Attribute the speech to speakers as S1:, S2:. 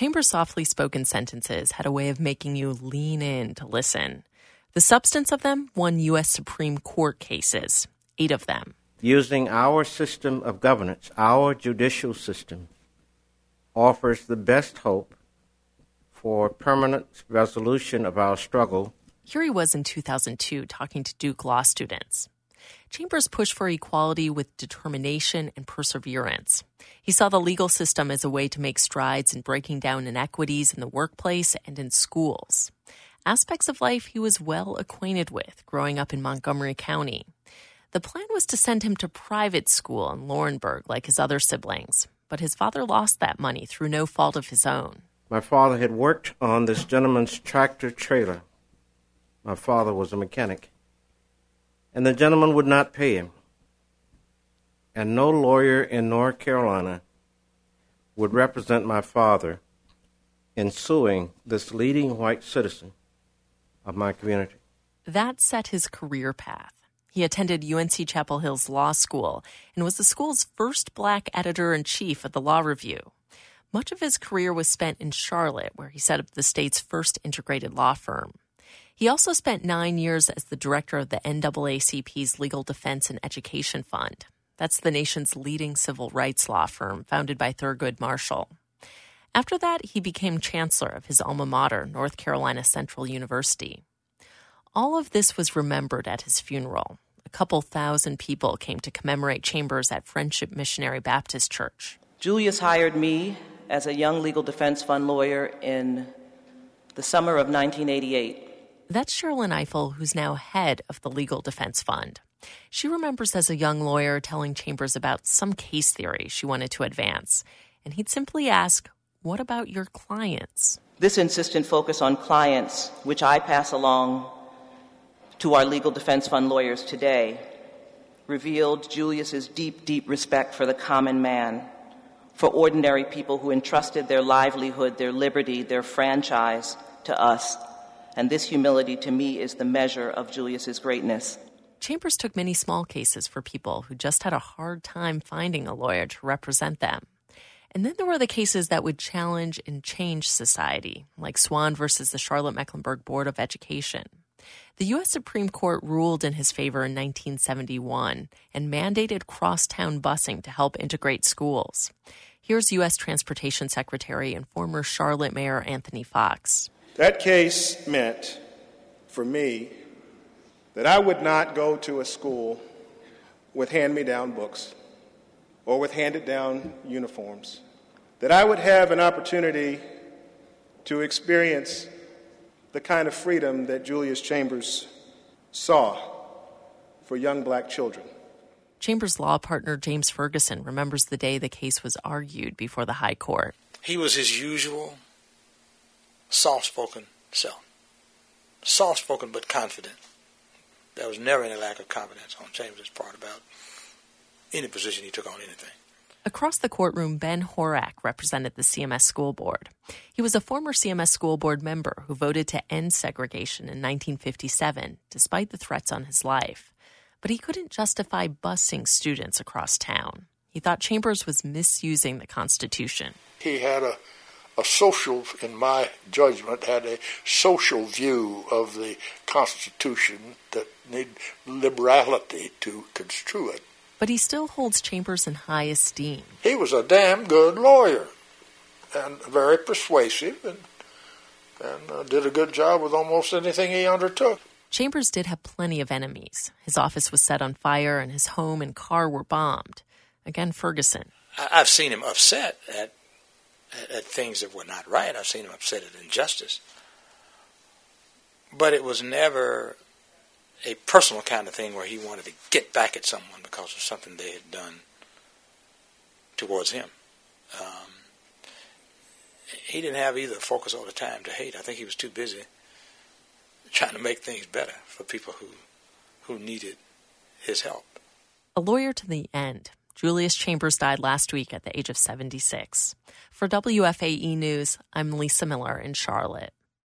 S1: Chambers' softly spoken sentences had a way of making you lean in to listen. The substance of them won U.S. Supreme Court cases, 8 of them.
S2: Using our system of governance, our judicial system, offers the best hope for permanent resolution of our struggle.
S1: Here he was in 2002 talking to Duke law students. Chambers pushed for equality with determination and perseverance. He saw the legal system as a way to make strides in breaking down inequities in the workplace and in schools. Aspects of life he was well acquainted with growing up in Montgomery County. The plan was to send him to private school in Laurinburg like his other siblings, but his father lost that money through no fault of his own.
S2: My father had worked on this gentleman's tractor trailer. My father was a mechanic. And the gentleman would not pay him. And no lawyer in North Carolina would represent my father in suing this leading white citizen of my community.
S1: That set his career path. He attended UNC Chapel Hill's law school and was the school's first black editor-in-chief of the Law Review. Much of his career was spent in Charlotte, where he set up the state's first integrated law firm. He also spent 9 years as the director of the NAACP's Legal Defense and Education Fund. That's the nation's leading civil rights law firm, founded by Thurgood Marshall. After that, he became chancellor of his alma mater, North Carolina Central University. All of this was remembered at his funeral. A couple thousand people came to commemorate Chambers at Friendship Missionary Baptist Church.
S3: Julius hired me as a young legal defense fund lawyer in the summer of 1988.
S1: That's Sherilyn Ifill, who's now head of the Legal Defense Fund. She remembers as a young lawyer telling Chambers about some case theory she wanted to advance. And he'd simply ask, what about your clients?
S3: This insistent focus on clients, which I pass along to our Legal Defense Fund lawyers today, revealed Julius's deep, deep respect for the common man, for ordinary people who entrusted their livelihood, their liberty, their franchise to us. And this humility, to me, is the measure of Julius's greatness.
S1: Chambers took many small cases for people who just had a hard time finding a lawyer to represent them. And then there were the cases that would challenge and change society, like Swan versus the Charlotte-Mecklenburg Board of Education. The U.S. Supreme Court ruled in his favor in 1971 and mandated crosstown busing to help integrate schools. Here's U.S. Transportation Secretary and former Charlotte Mayor Anthony Foxx.
S4: That case meant, for me, that I would not go to a school with hand-me-down books or with handed-down uniforms, that I would have an opportunity to experience the kind of freedom that Julius Chambers saw for young black children.
S1: Chambers' law partner James Ferguson remembers the day the case was argued before the High Court.
S5: He was his usual soft-spoken self. Soft-spoken but confident. There was never any lack of confidence on Chambers' part about any position he took on anything.
S1: Across the courtroom, Ben Horak represented the CMS School Board. He was a former CMS School Board member who voted to end segregation in 1957, despite the threats on his life. But he couldn't justify busing students across town. He thought Chambers was misusing the Constitution.
S6: He had a social, in my judgment, had a social view of the Constitution that needed liberality to construe it.
S1: But he still holds Chambers in high esteem.
S6: He was a damn good lawyer and very persuasive and did a good job with almost anything he undertook.
S1: Chambers did have plenty of enemies. His office was set on fire and his home and car were bombed. Again, Ferguson.
S5: I've seen him upset at things that were not right. I've seen him upset at injustice. But it was never a personal kind of thing where he wanted to get back at someone because of something they had done towards him. He didn't have either focus or the time to hate. I think he was too busy trying to make things better for people who needed his help.
S1: A lawyer to the end, Julius Chambers died last week at the age of 76. For WFAE News, I'm Lisa Miller in Charlotte.